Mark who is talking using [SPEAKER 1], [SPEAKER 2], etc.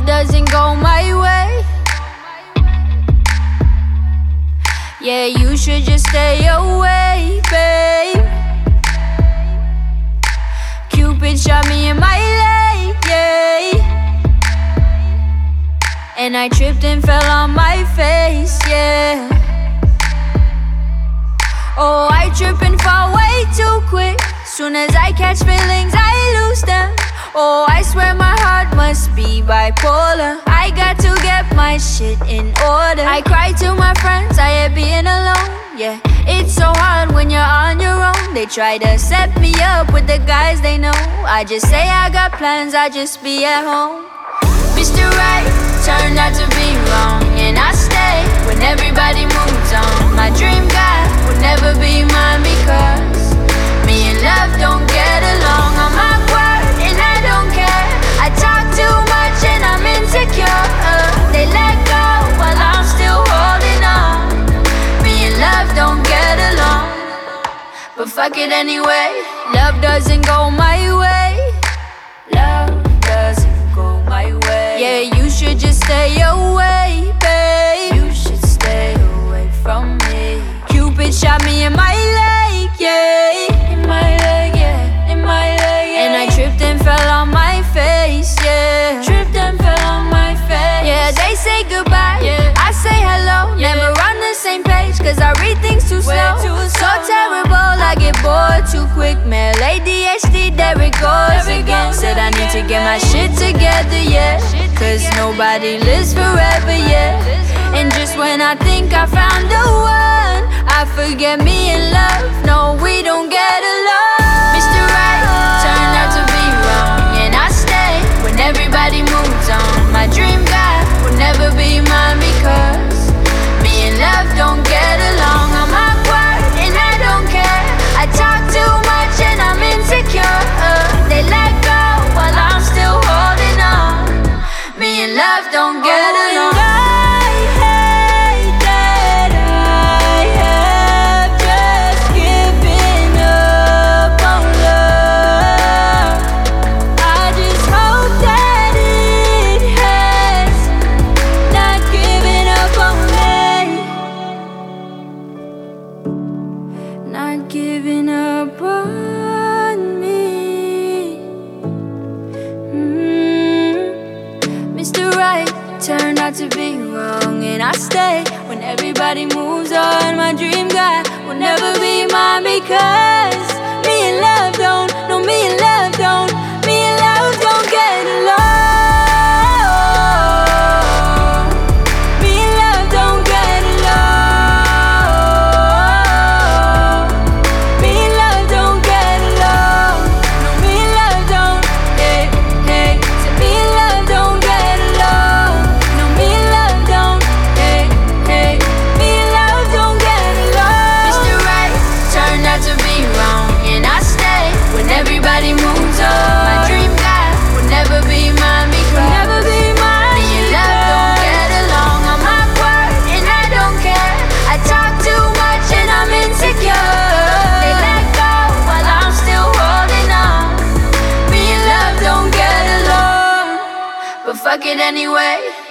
[SPEAKER 1] doesn't go my way. Yeah, you should just stay away, babe. Cupid shot me in my leg, yeah. And I tripped and fell on my face, yeah. Oh, I trip and fall way too quick. Soon as I catch feelings, I lose them. Oh, I swear my heart must be bipolar. I got to get my shit in order. I cry to my friends, I hate being alone. Yeah, it's so hard when you're on your own. They try to set me up with the guys they know. I just say I got plans, I just be at home. Mr. Right turned out to be wrong, and I stay when everybody moves on. My dream guy would never be mine because me and love don't get along. I'm awkward and I don't care. I talk too much and I'm insecure. They let go while I'm still holding on. Me and love don't get along, but fuck it anyway. Love doesn't go my way. Love doesn't go my way. Yeah, you should just stay away, babe. You should stay away from me. Cupid shot me in my leg, yeah. In my leg, yeah. In my leg, yeah. And I tripped and fell on my face, yeah. Tripped and fell on my face. Yeah, they say goodbye, yeah. I say hello, yeah. Never on the same page, cause I read things too slow. So terrible, I get bored too quick, man. ADHD, there it goes again. Said I need to get my shit together, yeah. Cause nobody lives forever, yeah. And just when I think I found the one, I forget me and love, no, we don't get along. Mr. Right turned out to be wrong, and I stay when everybody moves on. My dream guy will never be mine because me and love don't get along. I'm awkward and I don't care. I talk too much and I'm insecure. They let go while I'm still holding on. Me and love don't get along. Not giving up on me. Mr. Right turned out to be wrong, and I stay when everybody moves on. My dream guy will never be mine because me and love don't, no, me and love don't, me and love don't get along. Me and love don't get along. Me and love don't get along. No, me and love don't, hey, hey. So me and love don't get along. No, me and love don't, hey, hey. Me and love don't get along. Mr. Right turned out to be wrong, and I stay when everybody moves on. My dream guy will never be mine because never be mine. Me and love don't get along. I'm awkward and I don't care. I talk too much and I'm insecure. They let go while I'm still holding on. Me and love don't get along, but fuck it anyway.